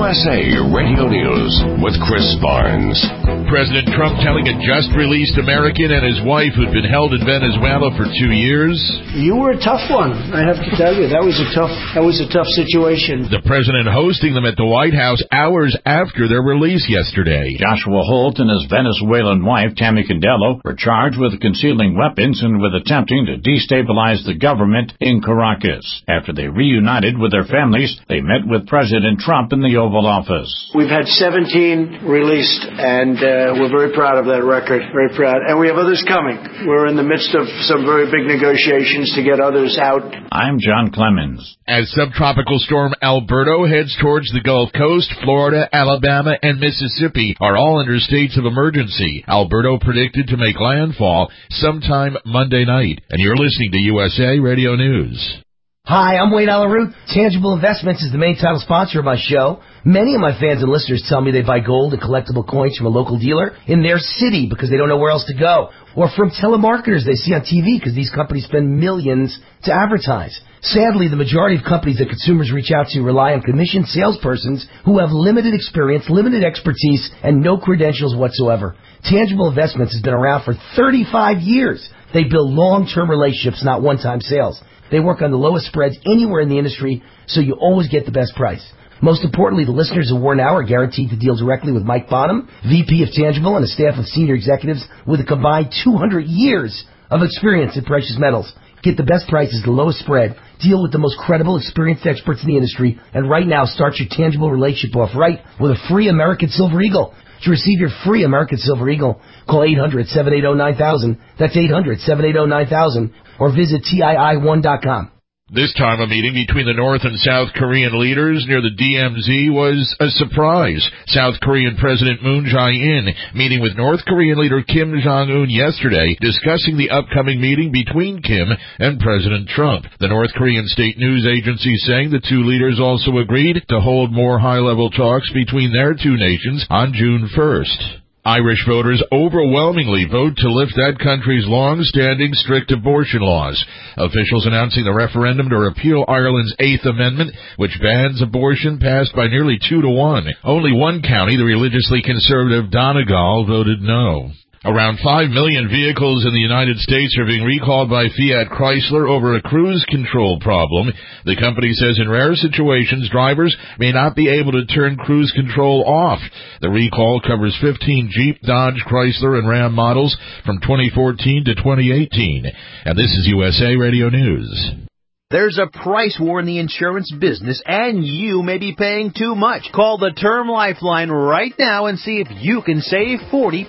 USA Radio News with Chris Barnes. President Trump telling a just-released American and his wife who'd been held in Venezuela for 2 years. You were a tough one, I have to tell you. That was a tough situation. The president hosting them at the White House hours after their release yesterday. Joshua Holt and his Venezuelan wife, Tammy Candelo, were charged with concealing weapons and with attempting to destabilize the government in Caracas. After they reunited with their families, they met with President Trump in the Oval Office. We've had 17 released, and we're very proud of that record, very proud. And we have others coming. We're in the midst of some very big negotiations to get others out. I'm John Clemens. As subtropical storm Alberto heads towards the Gulf Coast, Florida, Alabama, and Mississippi are all under states of emergency. Alberto predicted to make landfall sometime Monday night. And you're listening to USA Radio News. Hi, I'm Wayne Alaroot. Tangible Investments is the main title sponsor of my show. Many of my fans and listeners tell me they buy gold and collectible coins from a local dealer in their city because they don't know where else to go, or from telemarketers they see on TV because these companies spend millions to advertise. Sadly, the majority of companies that consumers reach out to rely on commissioned salespersons who have limited experience, limited expertise, and no credentials whatsoever. Tangible Investments has been around for 35 years. They build long-term relationships, not one-time sales. They work on the lowest spreads anywhere in the industry, so you always get the best price. Most importantly, the listeners of War Now are guaranteed to deal directly with Mike Bonham, VP of Tangible, and a staff of senior executives with a combined 200 years of experience in precious metals. Get the best prices, the lowest spread, deal with the most credible, experienced experts in the industry, and right now start your Tangible relationship off right with a free American Silver Eagle. To receive your free American Silver Eagle, call 800-780-9000. That's 800-780-9000. Or visit TII1.com. This time a meeting between the North and South Korean leaders near the DMZ was a surprise. South Korean President Moon Jae-in meeting with North Korean leader Kim Jong-un yesterday, discussing the upcoming meeting between Kim and President Trump. The North Korean state news agency saying the two leaders also agreed to hold more high-level talks between their two nations on June 1st. Irish voters overwhelmingly vote to lift that country's long-standing strict abortion laws. Officials announcing the referendum to repeal Ireland's Eighth Amendment, which bans abortion, passed by nearly 2-1. Only one county, the religiously conservative Donegal, voted no. Around 5 million vehicles in the United States are being recalled by Fiat Chrysler over a cruise control problem. The company says in rare situations, drivers may not be able to turn cruise control off. The recall covers 15 Jeep, Dodge, Chrysler, and Ram models from 2014 to 2018. And this is USA Radio News. There's a price war in the insurance business, and you may be paying too much. Call the Term Lifeline right now and see if you can save 40%.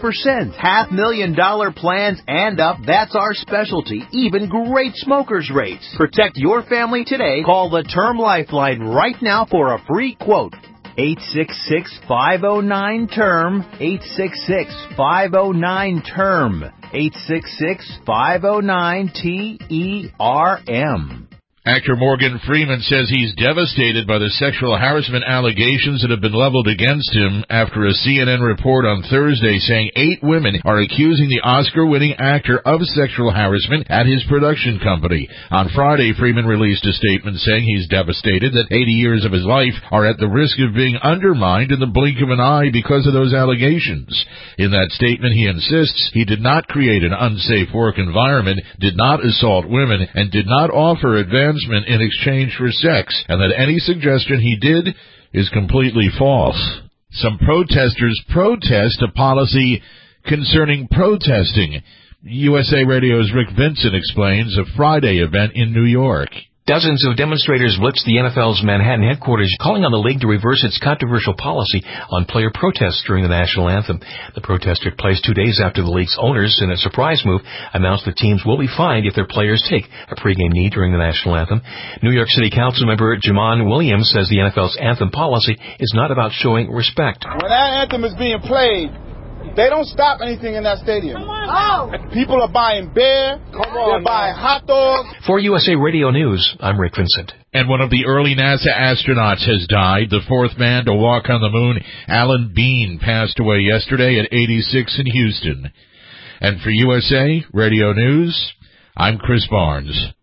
$500,000 plans and up, that's our specialty. Even great smokers' rates. Protect your family today. Call the Term Lifeline right now for a free quote. 866-509-TERM. 866-509-TERM. 866-509-TERM. Actor Morgan Freeman says he's devastated by the sexual harassment allegations that have been leveled against him after a CNN report on Thursday saying 8 women are accusing the Oscar-winning actor of sexual harassment at his production company. On Friday, Freeman released a statement saying he's devastated that 80 years of his life are at the risk of being undermined in the blink of an eye because of those allegations. In that statement, he insists he did not create an unsafe work environment, did not assault women, and did not offer advancement in exchange for sex, and that any suggestion he did is completely false. Some protesters protest a policy concerning protesting. USA Radio's Rick Vincent explains a Friday event in New York. Dozens of demonstrators blitzed the NFL's Manhattan headquarters, calling on the league to reverse its controversial policy on player protests during the national anthem. The protest took place 2 days after the league's owners, in a surprise move, announced that teams will be fined if their players take a pregame knee during the national anthem. New York City Council member Jamon Williams says the NFL's anthem policy is not about showing respect. When that anthem is being played, they don't stop anything in that stadium. People are buying beer. They're buying hot dogs. For USA Radio News, I'm Rick Vincent. And one of the early NASA astronauts has died. The fourth man to walk on the moon, Alan Bean, passed away yesterday at 86 in Houston. And for USA Radio News, I'm Chris Barnes.